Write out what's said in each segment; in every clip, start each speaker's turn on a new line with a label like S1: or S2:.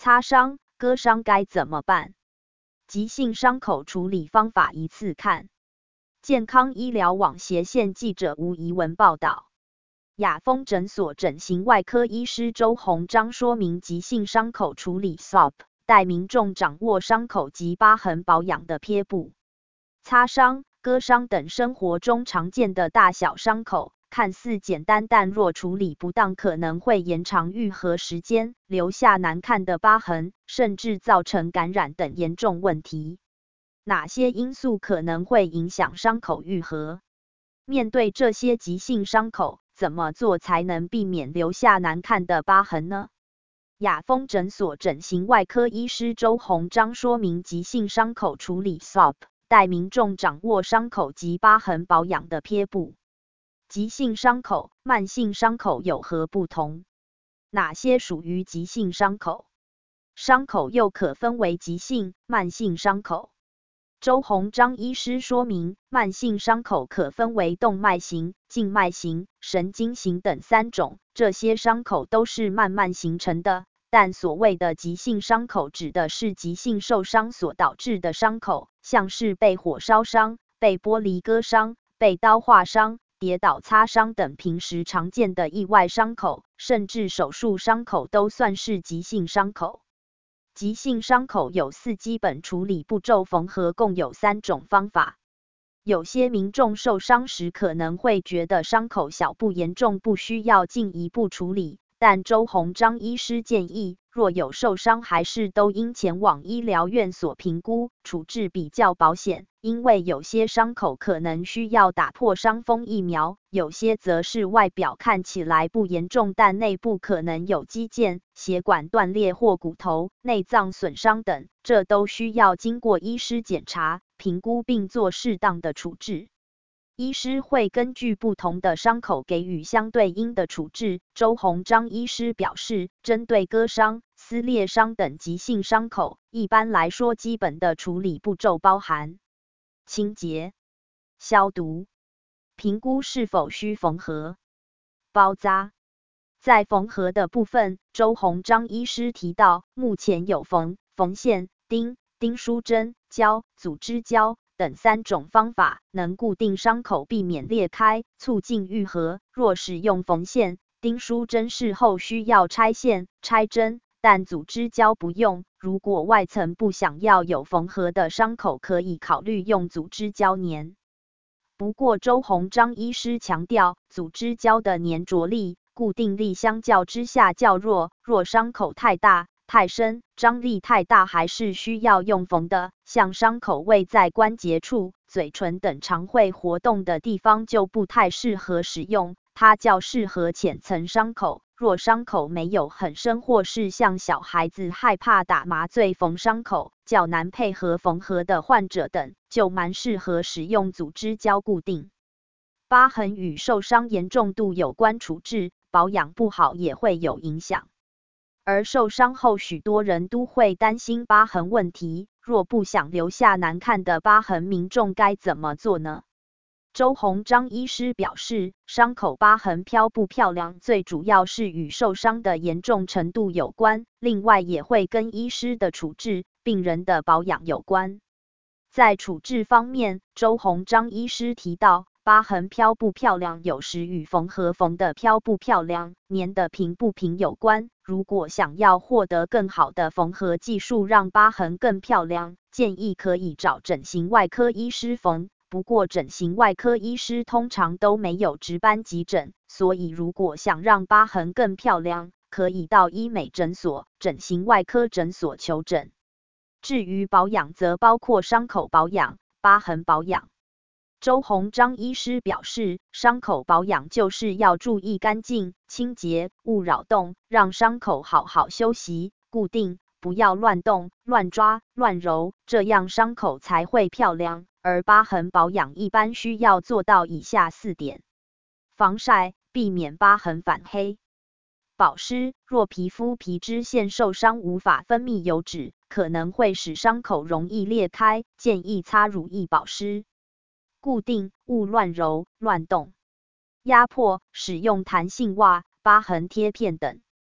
S1: 擦伤、割伤该怎么办？急性伤口处理方法一次看。健康医疗网斜线记者吴怡文报道。雅丰诊所整形外科医师周鸿章说明急性伤口处理 SOP， 带民众掌握伤口及疤痕保养的撇步。擦伤、割伤等生活中常见的大小伤口，看似简单，但若处理不当，可能会延长愈合时间，留下难看的疤痕，甚至造成感染等严重问题。哪些因素可能会影响伤口愈合？面对这些急性伤口，怎么做才能避免留下难看的疤痕呢？雅丰诊所整形外科医师周鸿章说明急性伤口处理 SOP， 带民众掌握伤口及疤痕保养的撇步。急性伤口、慢性伤口有何不同？哪些属于急性伤口？伤口又可分为急性、慢性伤口。周鸿章医师说明，慢性伤口可分为动脉型、静脉型、神经型等3种，这些伤口都是慢慢形成的，但所谓的急性伤口指的是急性受伤所导致的伤口，像是被火烧伤、被玻璃割伤、被刀划伤、跌倒擦伤等平时常见的意外伤口，甚至手术伤口都算是急性伤口。急性伤口有4基本处理步骤，缝合共有3种方法。有些民众受伤时可能会觉得伤口小不严重，不需要进一步处理，但周鸿章医师建议，若有受伤，还是都应前往医疗院所评估，处置比较保险。因为有些伤口可能需要打破伤风疫苗，有些则是外表看起来不严重，但内部可能有肌腱、血管断裂或骨头、内脏损伤等，这都需要经过医师检查、评估并做适当的处置。医师会根据不同的伤口给予相对应的处置。周鸿章医师表示，针对割伤、撕裂伤等急性伤口，一般来说基本的处理步骤包含清洁、消毒、评估是否需缝合、包扎。在缝合的部分，周鸿章医师提到，目前有缝线、钉书针、胶、组织胶等3种方法，能固定伤口，避免裂开，促进愈合。若使用缝线、钉书针，事后需要拆线、拆针，但组织胶不用。如果外层不想要有缝合的伤口，可以考虑用组织胶粘。不过周鸿章医师强调，组织胶的粘着力、固定力相较之下较弱，若伤口太大、太深，张力太大，还是需要用缝的。像伤口位在关节处、嘴唇等常会活动的地方就不太适合使用，它较适合浅层伤口。若伤口没有很深，或是像小孩子害怕打麻醉缝伤口，较难配合缝合的患者等，就蛮适合使用组织胶固定。疤痕与受伤严重度有关，处置保养不好也会有影响。而受伤后，许多人都会担心疤痕问题，若不想留下难看的疤痕，民众该怎么做呢？周鸿章医师表示，伤口疤痕漂不漂亮，最主要是与受伤的严重程度有关，另外也会跟医师的处置、病人的保养有关。在处置方面，周鸿章医师提到，疤痕漂不漂亮有时与缝合缝的漂不漂亮、粘的平不平有关。如果想要获得更好的缝合技术，让疤痕更漂亮，建议可以找整形外科医师缝。不过整形外科医师通常都没有值班急诊，所以如果想让疤痕更漂亮，可以到医美诊所、整形外科诊所求诊。至于保养，则包括伤口保养、疤痕保养。周鸿章医师表示，伤口保养就是要注意干净、清洁，勿扰动，让伤口好好休息、固定，不要乱动、乱抓、乱揉，这样伤口才会漂亮。而疤痕保养一般需要做到以下4点：防晒，避免疤痕反黑；保湿，若皮肤皮脂腺受伤无法分泌油脂，可能会使伤口容易裂开，建议擦乳液保湿。固定，勿乱揉、乱动。压迫，使用弹性袜、疤痕贴片等。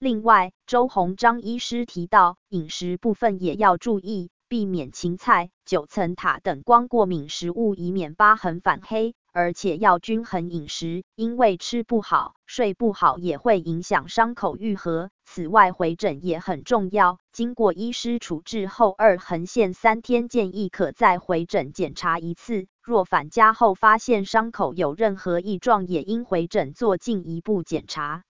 S1: 另外，周鸿章医师提到，饮食部分也要注意，避免芹菜、9层塔等光过敏食物，以免疤痕反黑。而且要均衡饮食，因为吃不好、睡不好也会影响伤口愈合。此外，回诊也很重要，经过医师处置后2-3天建议可再回诊检查一次。若返家后发现伤口有任何异状，也应回诊做进一步检查。